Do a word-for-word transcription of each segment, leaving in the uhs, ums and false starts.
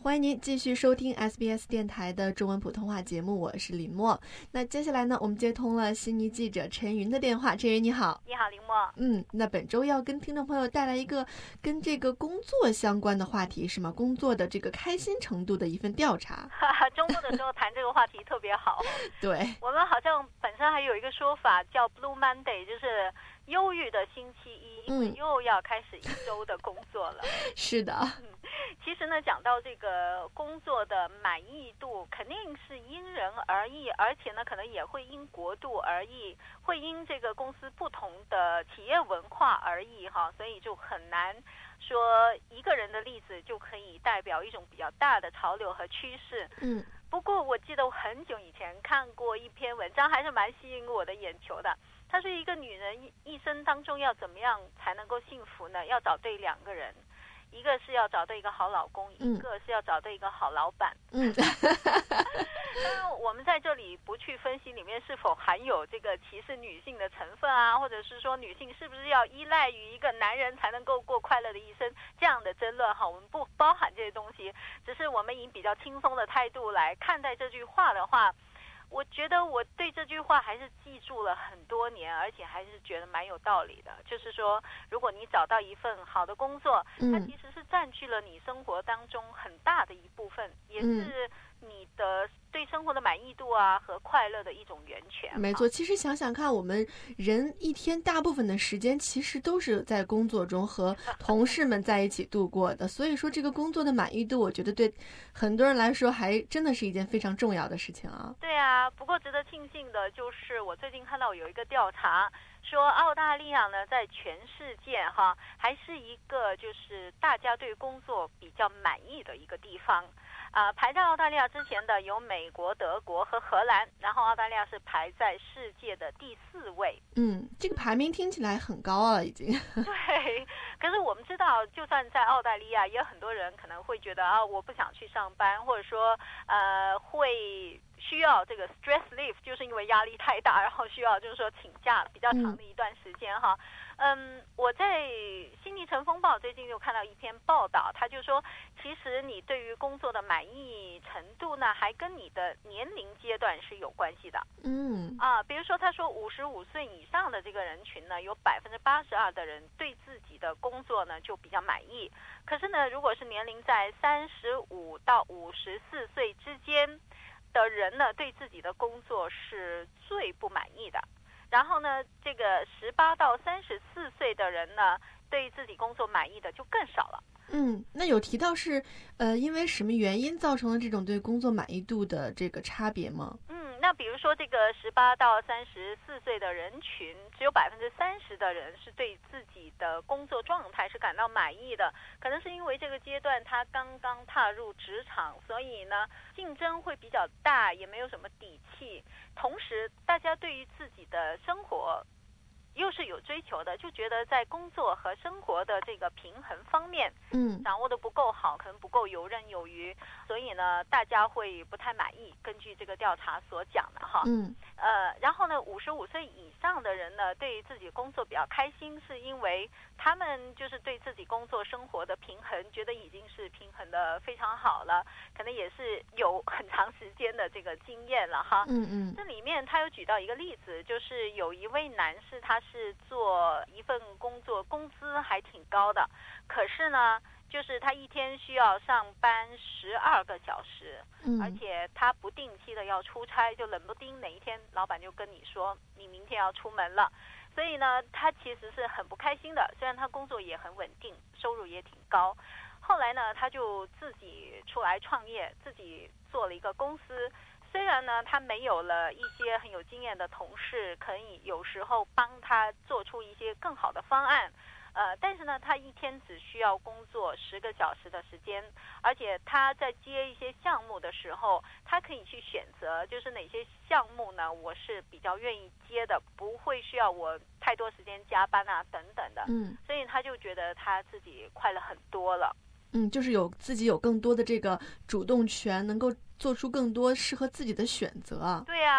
欢迎您继续收听 S B S 电台的中文普通话节目，我是林默。那接下来呢，我们接通了悉尼记者陈云的电话。陈云你好。 你好，林默。 嗯，那本周要跟听众朋友带来一个跟这个工作相关的话题是吗？工作的这个开心程度的一份调查。 周末的时候谈这个话题特别好。 对， 我们好像本身还有一个说法叫 Blue Monday， 就是忧郁的星期一，因为又要开始一周的工作了。 是的。 嗯，其实呢，讲到这个工作的满意度，肯定是因人而异，而且呢，可能也会因国度而异，会因这个公司不同的企业文化而异哈，所以就很难说一个人的例子就可以代表一种比较大的潮流和趋势。 嗯， 不过我记得我很久以前看过一篇文章，还是蛮吸引我的眼球的。她说一个女人一生当中要怎么样才能够幸福呢？要找对两个人，一个是要找对一个好老公， 嗯、 一个是要找对一个好老板。 嗯， 当然我们在这里不去分析里面是否含有这个歧视女性的成分啊，或者是说女性是不是要依赖于一个男人才能够过快乐的一生，这样的争论哈，我们不包含这些东西，只是我们以比较轻松的态度来看待这句话的话，我觉得我对这句话还是记住了很多年，而且还是觉得蛮有道理的。就是说，如果你找到一份好的工作，它其实是占据了你生活当中很大的一部分，也是你的对生活的满意度啊和快乐的一种源泉。 没错，其实想想看，我们人一天大部分的时间其实都是在工作中和同事们在一起度过的，所以说这个工作的满意度，我觉得对很多人来说还真的是一件非常重要的事情啊。 对啊，不过值得庆幸的就是我最近看到有一个调查说，澳大利亚呢在全世界哈还是一个就是大家对工作比较满意的一个地方。啊、呃，排在澳大利亚之前的有美国、德国和荷兰，然后澳大利亚是排在世界的第四位。 嗯，这个排名听起来很高了已经。 对，可是我们知道，就算在澳大利亚，也有很多人可能会觉得啊，我不想去上班，或者说呃会需要这个 stress leave， 就是因为压力太大，然后需要就是说请假比较长的一段时间哈。嗯，我在悉尼晨风报最近就看到一篇报道，他就说，其实你对于工作的满意程度呢，还跟你的年龄阶段是有关系的。 嗯， 啊，比如说他说五十五岁以上的这个人群呢，有百分之八十二的人对自己的工作呢就比较满意。可是呢，如果是年龄在三十五到五十四岁之间的人呢，对自己的工作是最不满意的。然后呢，这个十八到三十四岁的人呢，对自己工作满意的就更少了。 嗯，那有提到是呃因为什么原因造成了这种对工作满意度的这个差别吗？ 嗯，那比如说这个十八到三十四岁的人群，只有百分之三十的人是对自己的工作状态是感到满意的，可能是因为这个阶段他刚刚踏入职场，所以呢竞争会比较大，也没有什么底气。同时，大家对于自己的生活又是有追求的，就觉得在工作和生活的这个平衡方面， 嗯， 掌握的不够好，可能不够游刃有余，所以呢，大家会不太满意。根据这个调查所讲的哈， 嗯， 呃，然后呢，五十五岁以上的人呢，对于自己工作比较开心，是因为他们就是对自己工作生活的平衡，觉得已经是平衡的非常好了，可能也是有很长时间的这个经验了哈。 嗯嗯， 这里面他有举到一个例子，就是有一位男士，他是做一份工作，工资还挺高的，可是呢，就是他一天需要上班十二个小时， 嗯， 而且他不定期的要出差，就冷不丁哪一天老板就跟你说你明天要出门了，所以呢，他其实是很不开心的。虽然他工作也很稳定，收入也挺高，后来呢，他就自己出来创业，自己做了一个公司。虽然呢，他没有了一些很有经验的同事，可以有时候帮他做出一些更好的方案，呃，但是呢，他一天只需要工作十个小时的时间，而且他在接一些项目的时候，他可以去选择，就是哪些项目呢，我是比较愿意接的，不会需要我太多时间加班啊等等的， 嗯， 所以他就觉得他自己快乐很多了。 嗯，就是有自己有更多的这个主动权，能够做出更多适合自己的选择啊。 对啊，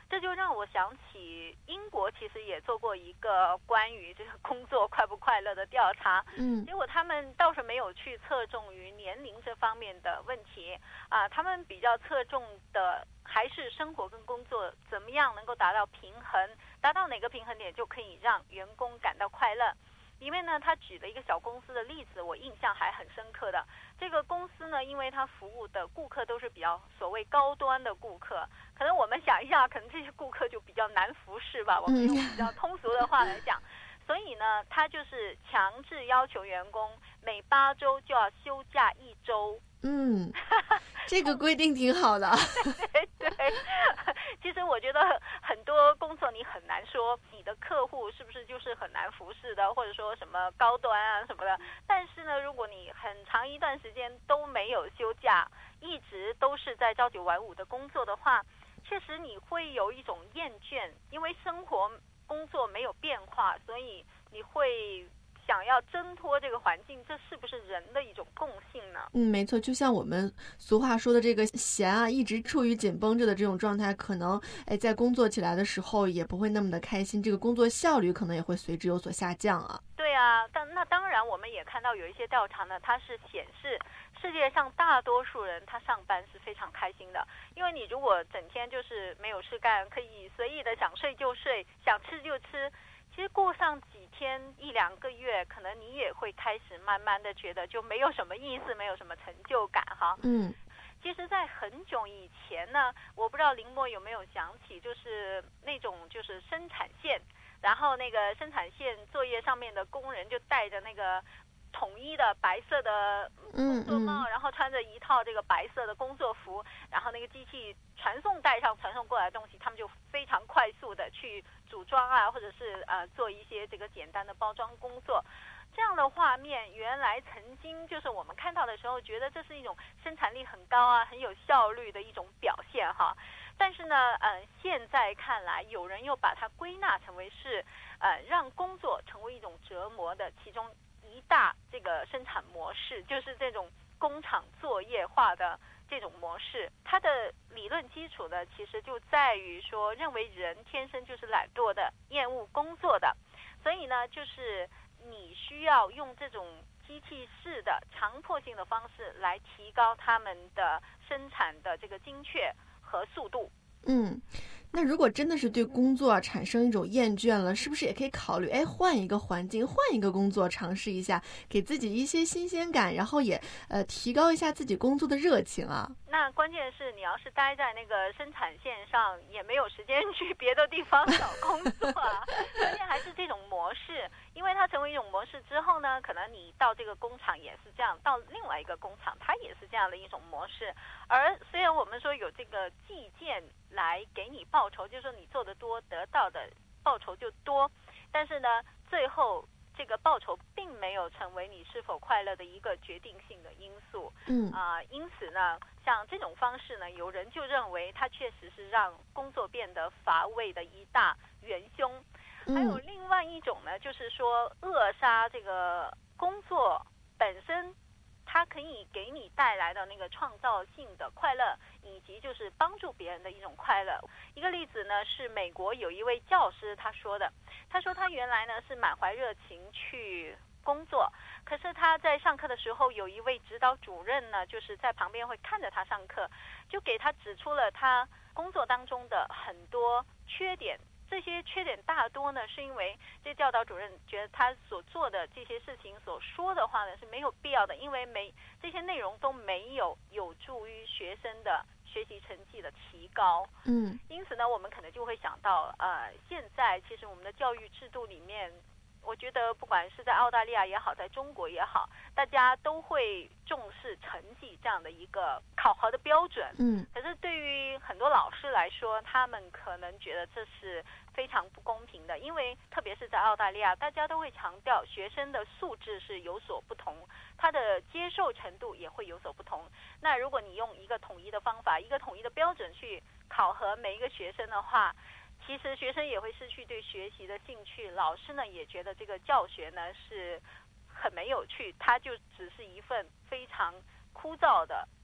这就让我想起英国其实也做过一个关于这个工作快不快乐的调查， 嗯， 结果他们倒是没有去侧重于年龄这方面的问题啊，他们比较侧重的还是生活跟工作怎么样能够达到平衡，达到哪个平衡点就可以让员工感到快乐。里面呢，他举了一个小公司的例子，我印象还很深刻的。这个公司呢，因为他服务的顾客都是比较所谓高端的顾客，可能我们想一下，可能这些顾客就比较难服侍吧，我们用比较通俗的话来讲。所以呢，他就是强制要求员工每八周就要休假一周。 嗯，这个规定挺好的。 对对，其实我觉得很多工作你很难说你的客户是不是就是很难服侍的，或者说什么高端啊什么的。但是呢，如果你很长一段时间都没有休假，一直都是在朝九晚五的工作的话，确实你会有一种厌倦，因为生活工作没有变化，所以你会想要挣脱这个环境，这是不是人的一种共性呢？ 嗯，没错，就像我们俗话说的这个弦啊，一直处于紧绷着的这种状态，可能哎在工作起来的时候也不会那么的开心，这个工作效率可能也会随之有所下降啊。 对啊，但那当然我们也看到有一些调查呢，它是显示世界上大多数人他上班是非常开心的，因为你如果整天就是没有事干，可以随意的想睡就睡，想吃就吃，其实过上几天一两个月，可能你也会开始慢慢的觉得就没有什么意思，没有什么成就感哈。 嗯， 其实在很久以前呢，我不知道林默有没有想起，就是那种就是生产线，然后那个生产线作业上面的工人就带着那个统一的白色的工作帽， 嗯嗯、 然后穿着一套这个白色的工作服，然后那个机器传送带上传送过来的东西，他们就非常快速的去组装啊，或者是呃做一些这个简单的包装工作。这样的画面原来曾经就是我们看到的时候，觉得这是一种生产力很高啊、很有效率的一种表现哈。但是呢，呃，现在看来，有人又把它归纳成为是，呃，让工作成为一种折磨的其中一大这个生产模式，就是这种工厂作业化的这种模式。它的理论基础呢，其实就在于说，认为人天生就是懒惰的、厌恶工作的，所以呢，就是你需要用这种机器式的强迫性的方式来提高他们的生产的这个精确和速度。 嗯，那如果真的是对工作产生一种厌倦了，是不是也可以考虑哎换一个环境，换一个工作尝试一下，给自己一些新鲜感，然后也呃提高一下自己工作的热情啊？ 那关键是你要是待在那个生产线上，也没有时间去别的地方找工作啊。关键还是这种模式，因为它成为一种模式之后呢，可能你到这个工厂也是这样，到另外一个工厂它也是这样的一种模式。而虽然我们说有这个计件来给你报酬，就是说你做得多得到的报酬就多，但是呢，最后这个报酬并没有成为你是否快乐的一个决定性的因素。 嗯啊、呃，因此呢，像这种方式呢，有人就认为它确实是让工作变得乏味的一大元凶。还有另外一种呢，就是说扼杀这个工作本身它可以给你带来的那个创造性的快乐，以及就是帮助别人的一种快乐。一个例子呢，是美国有一位教师他说的，他说他原来呢是满怀热情去工作，可是他在上课的时候，有一位指导主任呢，就是在旁边会看着他上课，就给他指出了他工作当中的很多缺点。这些缺点大多呢，是因为这教导主任觉得他所做的这些事情所说的话呢是没有必要的，因为没这些内容都没有有助于学生的学习成绩的提高。 嗯， 因此呢，我们可能就会想到，呃，现在其实我们的教育制度里面，我觉得不管是在澳大利亚也好，在中国也好，大家都会重视成绩这样的一个考核的标准。 嗯， 可是对于很多老师来说，他们可能觉得这是非常不公平的，因为特别是在澳大利亚，大家都会强调学生的素质是有所不同，他的接受程度也会有所不同。那如果你用一个统一的方法，一个统一的标准去考核每一个学生的话，其实学生也会失去对学习的兴趣，老师呢也觉得这个教学呢是很没有趣，它就只是一份非常枯燥的工作。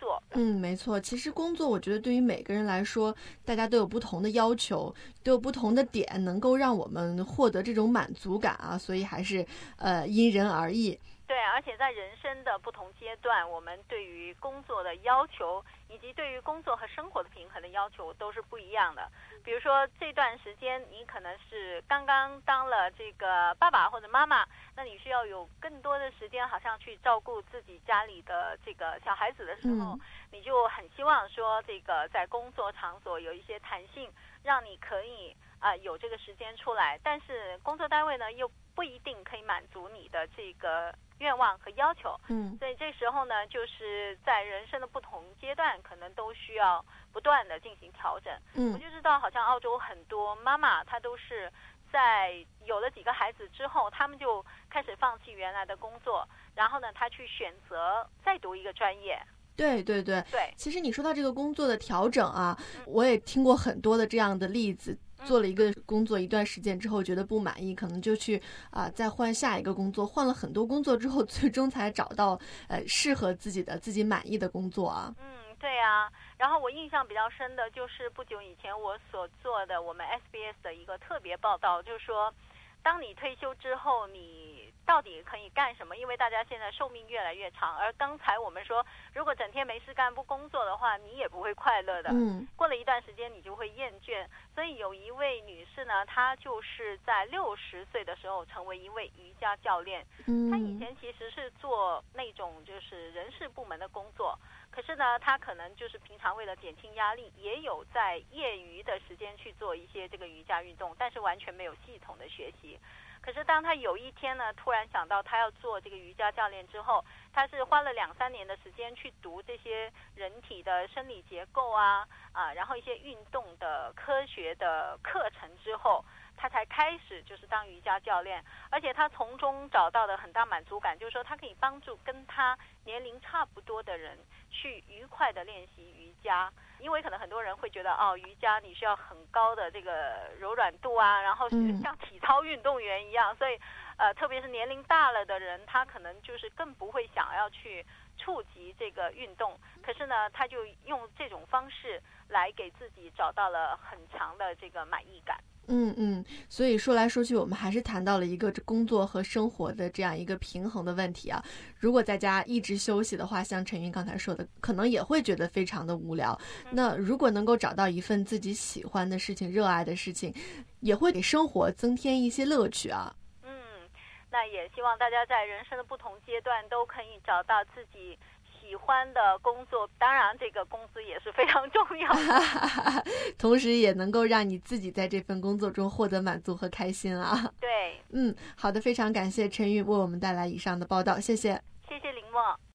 作。 嗯，没错。其实工作，我觉得对于每个人来说，大家都有不同的要求，都有不同的点，能够让我们获得这种满足感啊。所以还是呃因人而异。 对，而且在人生的不同阶段，我们对于工作的要求，以及对于工作和生活的平衡的要求都是不一样的。比如说这段时间，你可能是刚刚当了这个爸爸或者妈妈，那你需要有更多的时间，好像去照顾自己家里的这个小孩子的时候， 嗯、 你就很希望说，这个在工作场所有一些弹性，让你可以啊、呃、有这个时间出来。但是工作单位呢，又不一定可以满足你的这个愿望和要求， 嗯， 所以这时候呢，就是在人生的不同阶段，可能都需要不断的进行调整。 嗯， 我就知道，好像澳洲很多妈妈，她都是在有了几个孩子之后，他们就开始放弃原来的工作，然后呢，她去选择再读一个专业。 对对对对， 其实你说到这个工作的调整啊，嗯、我也听过很多的这样的例子。做了一个工作一段时间之后觉得不满意，可能就去啊、呃、再换下一个工作，换了很多工作之后，最终才找到呃适合自己的、自己满意的工作啊。 嗯，对啊。然后我印象比较深的就是不久以前我所做的我们 S B S 的一个特别报道，就是说，当你退休之后，你到底可以干什么？因为大家现在寿命越来越长，而刚才我们说，如果整天没事干不工作的话，你也不会快乐的。 嗯， 过了一段时间，你就会厌倦。所以有一位女士呢，她就是在六十岁的时候成为一位瑜伽教练。 嗯， 她以前其实是做那种就是人事部门的工作，可是呢，她可能就是平常为了减轻压力，也有在业余的时间去做一些这个瑜伽运动，但是完全没有系统的学习。可是当他有一天呢，突然想到他要做这个瑜伽教练之后，他是花了两三年的时间去读这些人体的生理结构啊啊，然后一些运动的科学的课程之后，他才开始就是当瑜伽教练。而且他从中找到的很大满足感，就是说他可以帮助跟他年龄差不多的人去愉快的练习瑜伽。因为可能很多人会觉得哦，瑜伽你需要很高的这个柔软度啊，然后是像体操运动员一样，嗯、所以呃，特别是年龄大了的人，他可能就是更不会想要去触及这个运动。可是呢，他就用这种方式来给自己找到了很强的这个满意感。 嗯嗯，所以说来说去，我们还是谈到了一个工作和生活的这样一个平衡的问题啊。如果在家一直休息的话，像陈云刚才说的，可能也会觉得非常的无聊。嗯、那如果能够找到一份自己喜欢的事情、热爱的事情，也会给生活增添一些乐趣啊。 嗯，那也希望大家在人生的不同阶段都可以找到自己喜欢的工作，当然这个工资也是非常重要的同时也能够让你自己在这份工作中获得满足和开心啊。 对， 嗯，好的，非常感谢陈云为我们带来以上的报道，谢谢。 谢谢林默。